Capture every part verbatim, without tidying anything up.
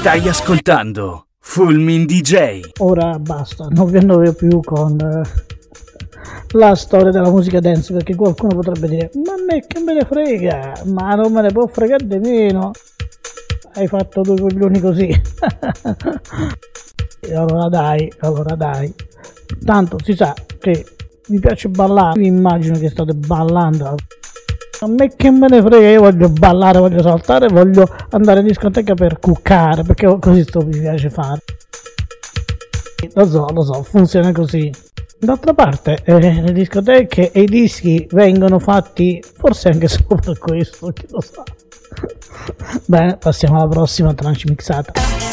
Stai ascoltando Fulmin D J. Ora basta, non vi annoio più con eh, la storia della musica dance, perché qualcuno potrebbe dire: ma a me che me ne frega, ma non me ne può fregare di meno, hai fatto due coglioni così. E allora dai, allora dai, tanto si sa che mi piace ballare, vi immagino che state ballando. A me che me ne frega, io voglio ballare, voglio saltare, voglio andare in discoteca per cuccare, perché così sto mi piace fare. Lo so, lo so, funziona così. D'altra parte, eh, le discoteche e i dischi vengono fatti forse anche solo per questo, chi lo sa. Bene, passiamo alla prossima tranche mixata.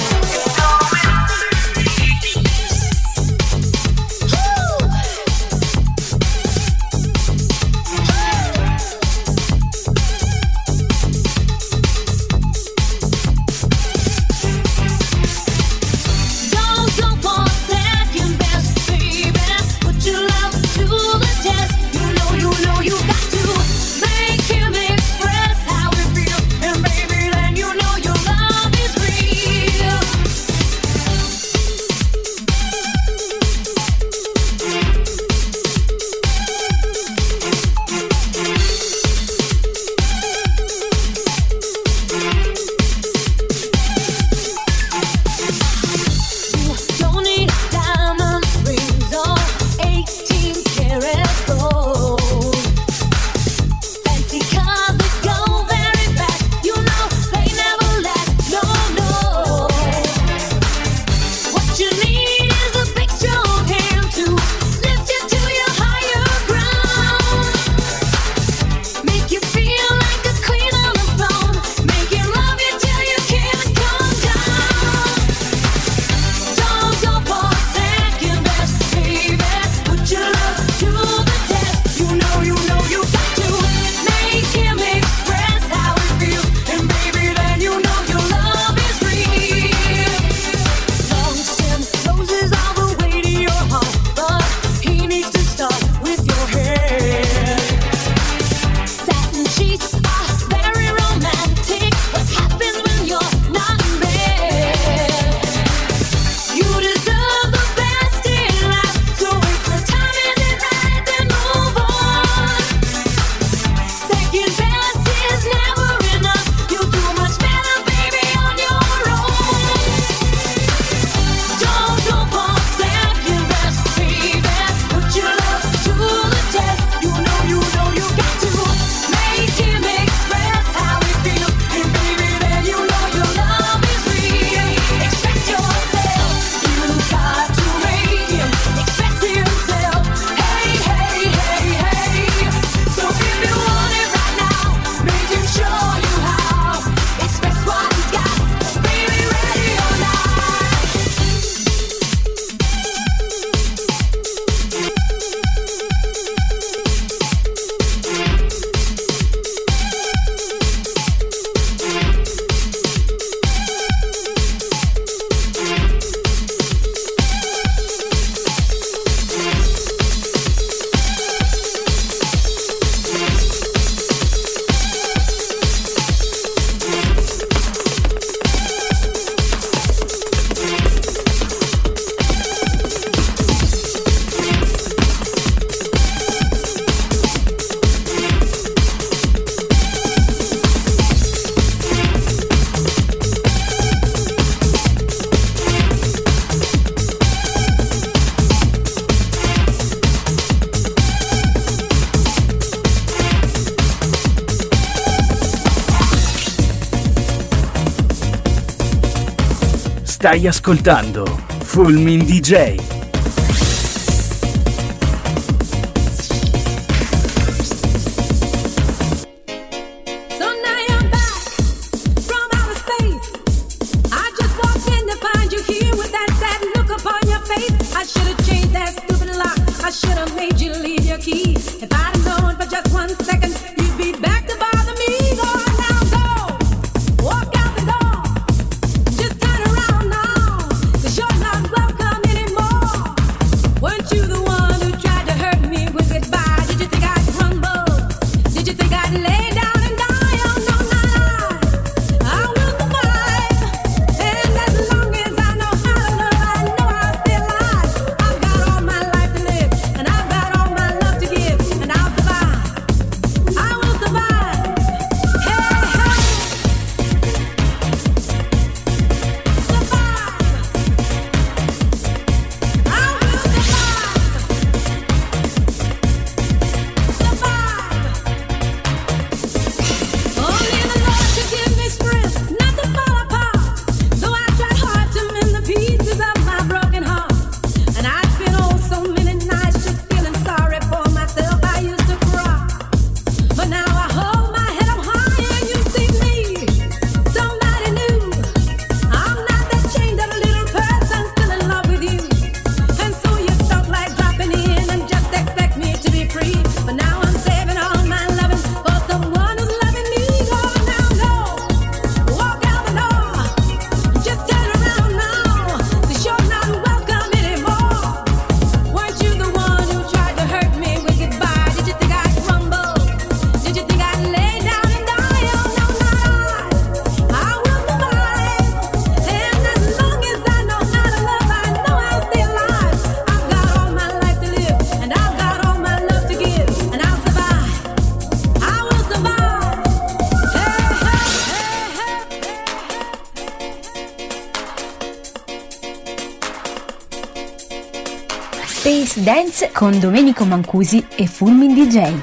Stai ascoltando Fulmin D J. Lay down and die, oh no, no, no. I will survive, and that's Space Dance con Domenico Mancusi e Fulmin D J.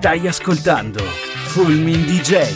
Stai ascoltando Fulmin D J.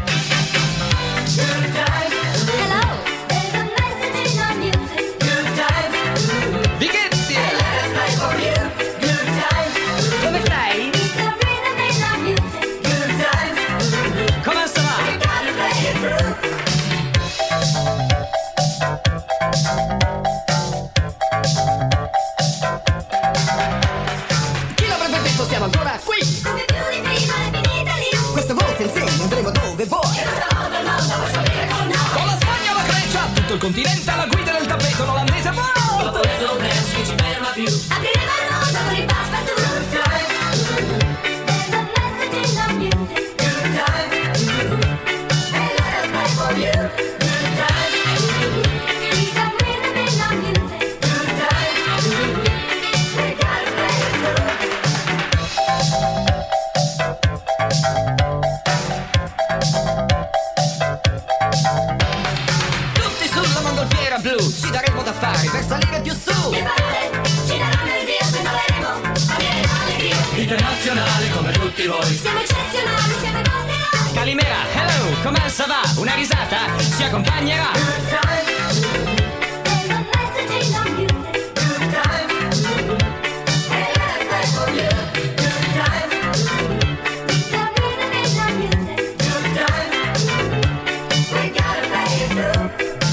Il continente alla guida del tappeto olandese. Ma poi non pensi che ci ferma più. Apriremo il mondo con il passepartout. Good times. There's a message in the music. Good times. Hey, let us play for you. Good times. We got rhythm in the music. Good times. We gotta play it through. Blu, ci daremo da fare per salire più su. Le parole ci daranno il via se balleremo a viene l'allegria. Internazionale come tutti voi. Siamo eccezionali, siamo i vostri eroi. Calimera, hello, come ça va? Una risata ci accompagnerà. Good times. There's a message in the music. Good times. Hey, let us play for you. Good times. We got rhythm in the music. Good times. We gotta play it through.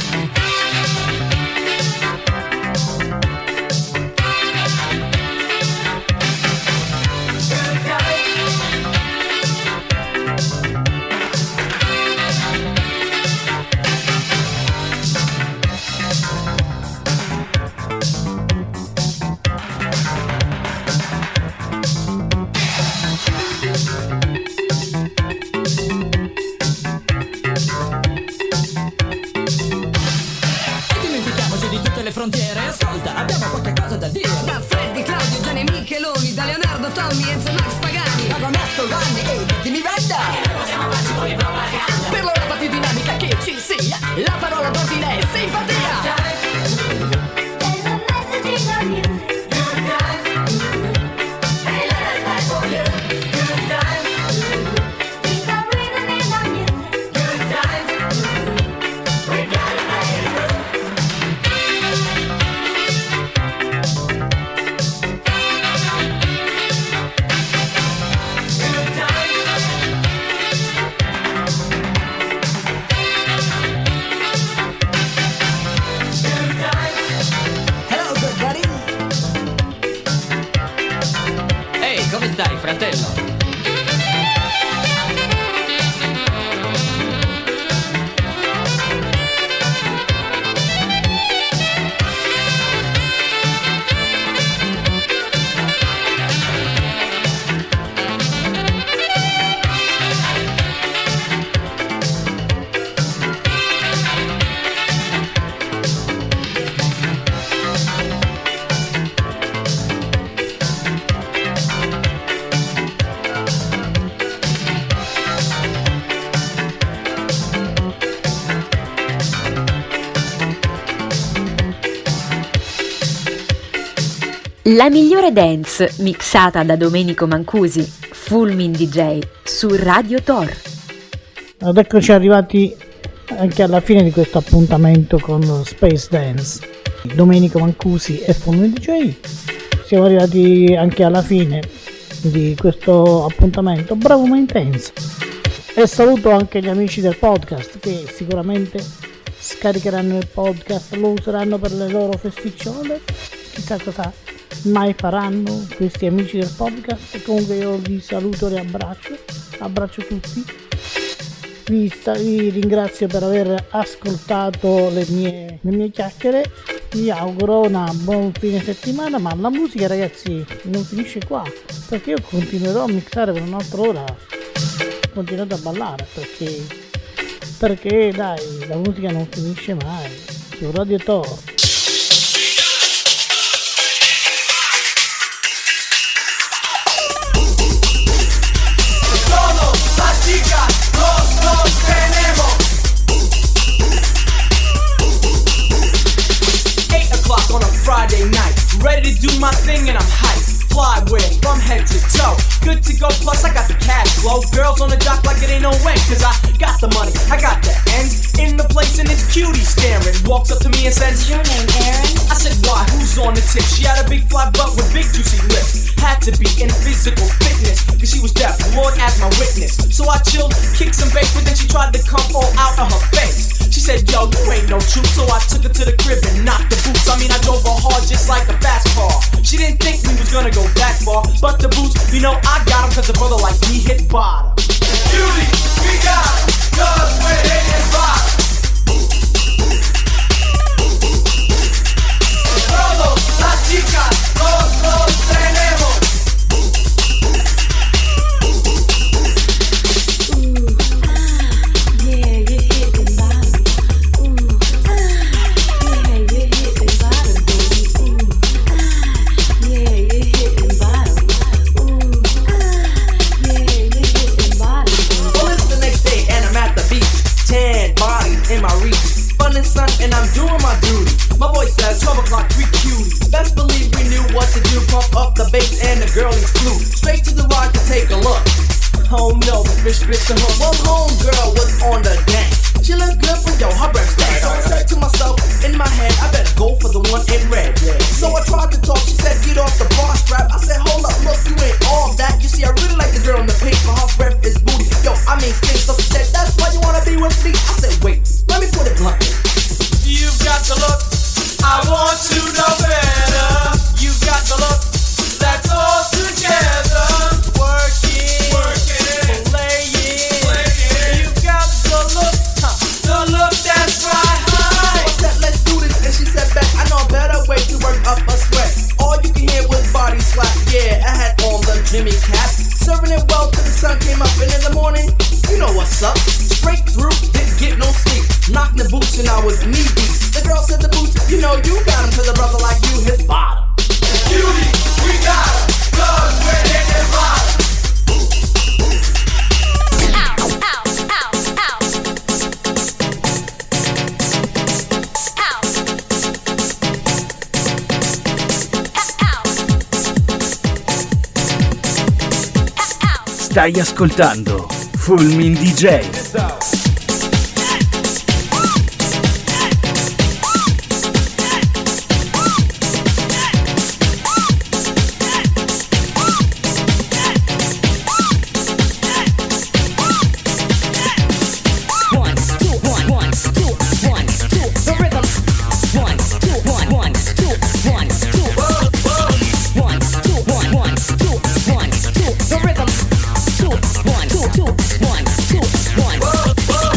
Frontiere, ascolta, abbiamo qualche cosa da dire. Da Freddy, Claudio, Gianni, Micheloni, da Leonardo, Tommy, Enzo, Max Pagani, da Ernesto, Vanni e Dimmi Venda. Possiamo farci poi propaganda. Per la roba più dinamica che ci sia, la parola d'ordine è simpatia. There's a message in the music. Good times. Hey, let us play for you. Good times. We got rhythm in the music. Good times. We gotta play it through. Come stai, fratello? La migliore dance mixata da Domenico Mancusi, Fulmin D J su Radio Tor. Ed eccoci arrivati anche alla fine di questo appuntamento con Space Dance, Domenico Mancusi e Fulmin D J. Siamo arrivati anche alla fine di questo appuntamento bravo ma intenso, e saluto anche gli amici del podcast che sicuramente scaricheranno il podcast, lo useranno per le loro festicciole, chissà cosa mai faranno questi amici del podcast. E comunque io vi saluto e abbraccio abbraccio tutti, vi, sta, vi ringrazio per aver ascoltato le mie, le mie chiacchiere, vi auguro una buon fine settimana. Ma la musica, ragazzi, non finisce qua, perché io continuerò a mixare per un'altra ora, continuate a ballare, perché perché dai, la musica non finisce mai su Radio Tor. eight o'clock on a Friday night, ready to do my thing and I'm hyped. fly with from head to toe. Good to go, plus I got the cash flow. Girls on the dock like it ain't no way, cause I got the money, I got the ends in the place and it's cutie staring. Walks up to me and says, "Your name, Aaron?" I said, why, who's on the tip? She had a big flat butt with big juicy lips. Had to be in physical fitness, cause she was deaf, Lord as my witness. So I chilled, kicked some bass, but then she tried to come all out of her face. She said, yo, you ain't no truth. So I took her to the crib and knocked the boots. I mean, I drove her hard just like a fast car. She didn't think we was gonna go that far, but the boots, you know, I got them cause a brother like me hit bottom. Beauty, we got them, cause we're hitting bottom. Todos, las chicas, los, los tenemos. In my reach, fun and sun, and I'm doing my duty. My boy says twelve o'clock, we cutie. Best believe we knew what to do. Pump up the bass and the girlies flew straight to the ride to take a look. Oh no, the fish bit the hook. Well, homegirl was on the deck. She looked good from yo, her breath stank. So I said to myself in my head, I better go for the one in red. So I tried to talk, she said get off the bar strap. I said hold up, look, you ain't all that. You see, I really like the girl in the pink, but her breath is booty. Yo, I mean skin. So she said that's why you wanna be with me. I said wait, let me put it bluntly. You've got the look, I want to know better. You've got the look, that's all together. Working, working, playing, playing. You've got the look, huh, the look that's right high. So I said let's do this, and she said back, I know a better way to work up a sweat. All you can hear was body slap, yeah, I had on the Jimmy cap. Serving it well till the sun came up, and in the morning, you know what's up. Straight through, didn't get no sleep. Knocked the boots and I was knee deep. The girl said the boots, you know you got him, cause a brother like you his bottom. Beauty, we got him, cause we're hitting bottom. Ow, ow, ow, ow. Ow. Stai ascoltando Fulmin D J. The rhythm, two, one, two, two, one, two, one, two.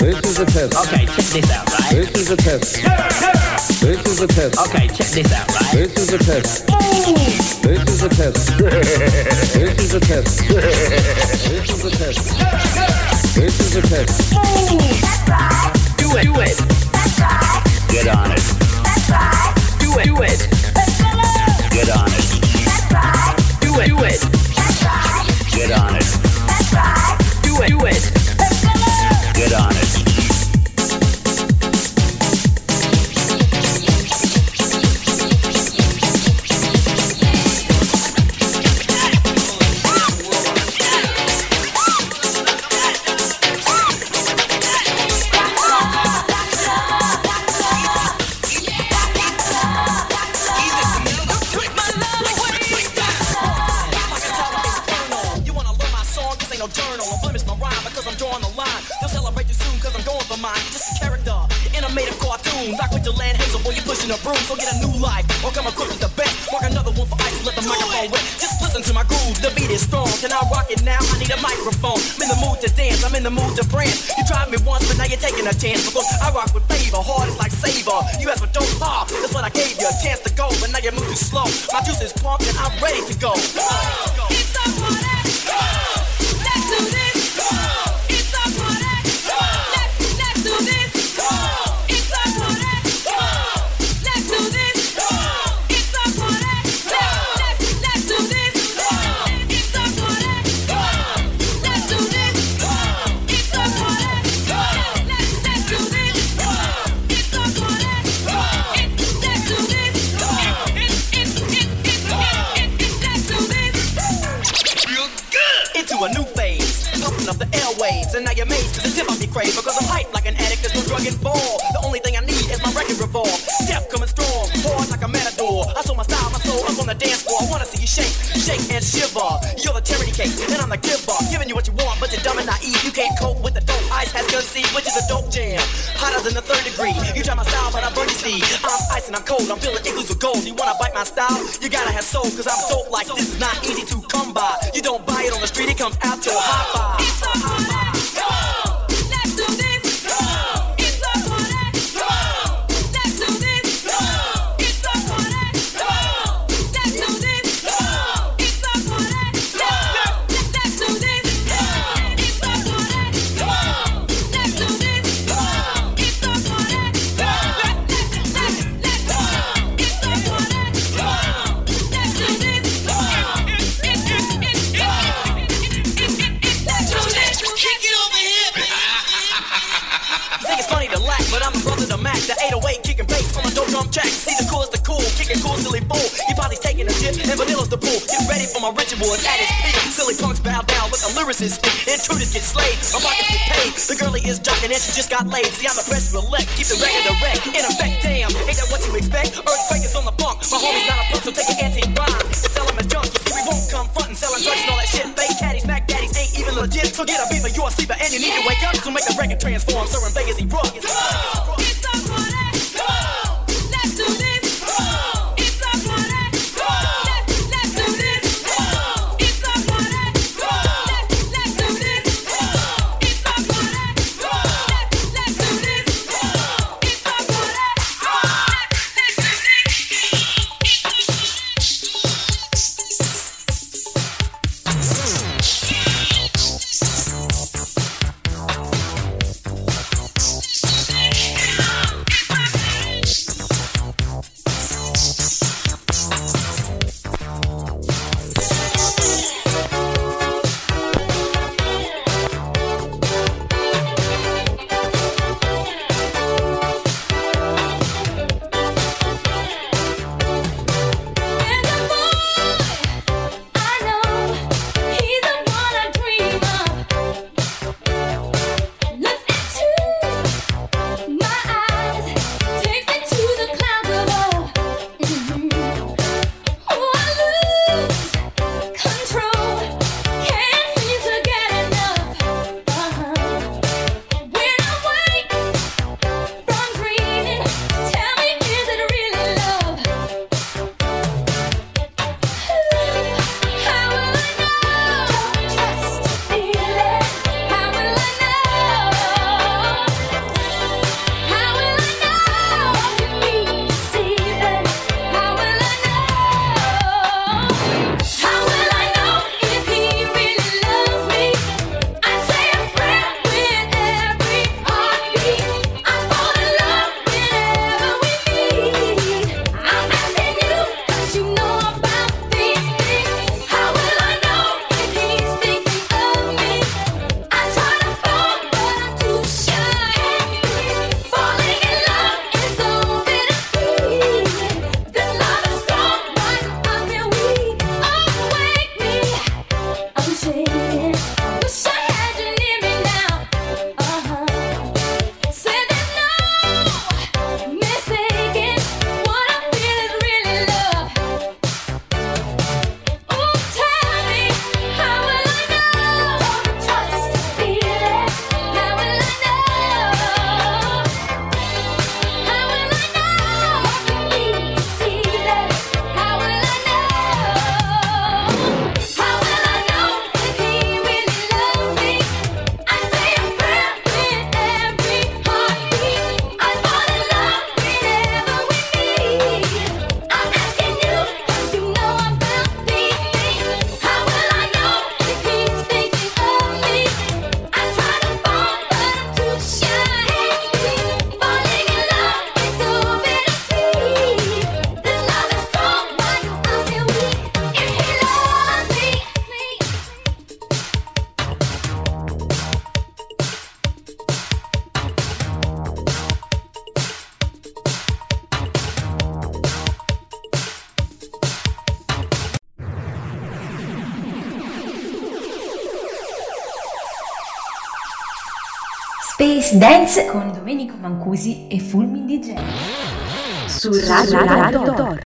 This is a test. Okay, check this out, right? This is a test. This is a test. Okay, check this out, right? This is a test. This is a test. This is a test. This is a test. This is a test. That's right. Do it, do it. That's right. Get on it. That's right. Do it, do it. Get on it. That's right. Do it, do it. That's right. Get on it. That's right. Do it, do it. Get on it. A broom, so get a new life, or come equipped with the best. Mark another one for ice, let the microphone wet. Just listen to my groove, the beat is strong. Can I rock it now? I need a microphone. I'm in the mood to dance, I'm in the mood to prance. You tried me once, but now you're taking a chance. Because I rock with flavor, hard is like savor. You asked for dope pop, that's what I gave you a chance to go. But now you move too slow. My juice is pumped and I'm ready to go. It's up for that. Let's do this. It's up for that. Let's let's do this. It's up for that. Let's do this. It's up for that. Let's let's do this. It's up for that. Let's do this. It's up for that. Let's let's do this. It's up for that. Let's do this. It's it's it's let's do this. Into a new phase, open up the airwaves, and now you're amazed cause the tip off your crave. Because I'm hyped like an addict, there's no drug involved. The only thing I need is my record revolve. Step coming strong, hard like a matador. I saw my style, my soul up on the dance floor. I wanna see you shake, shake and shiver. You're the charity cake, and I'm the giver. Giving you what you want, but you're dumb and naive. You can't cope with the dope ice has conceived, which is a dope jam. Hotter than the third degree. You try my style, but I burn you see. I'm ice and I'm cold, I'm building igloos with gold. You wanna bite my style? You gotta have soul, cause I'm dope like this is not easy to come by. You don't buy it on the street, it comes out your high five. It's up for that. Let's do this. It's up for that. Let's do this. It's up for that. Let's do this. It's up for that. Let's do this. It's up for that. Let's do this. It's up for that. Let's let's let's it's up for that. Let's do this. You think it's funny to laugh, but I'm the brother to Mac. The eight oh eight kicking bass on a dope drum track. See the cool is the cool, kicking cool, silly fool. He probably taking a dip, and vanilla's the bull. Get ready for my ritual, it's at its peak. Silly punks bow down with the lyricists speak. Intruders get slayed, my pockets get paid. The girlie is jocking and she just got laid. See, I'm the press elect, keep the record direct. In effect, damn, ain't that what you expect? Earthquake is on the punk, my homie's not a punk, so take an anti-rhyme. And sell him as junk, you see we won't come frontin', selling drugs and all that shit. Fake caddies, Mac daddies ain't even legit. So get a beaver, you're a sleeper, and you need to wake up. So make the record transform, serving Vegas, he rug. It's up for that. Let's do this. It's up for that. Let's let's do this. It's up for that. Let's let's do this. It's up for that. Let's let's do this. It's up for that. Let's do It's Space Dance con Domenico Mancusi e Fulmin D J su Radio Radar.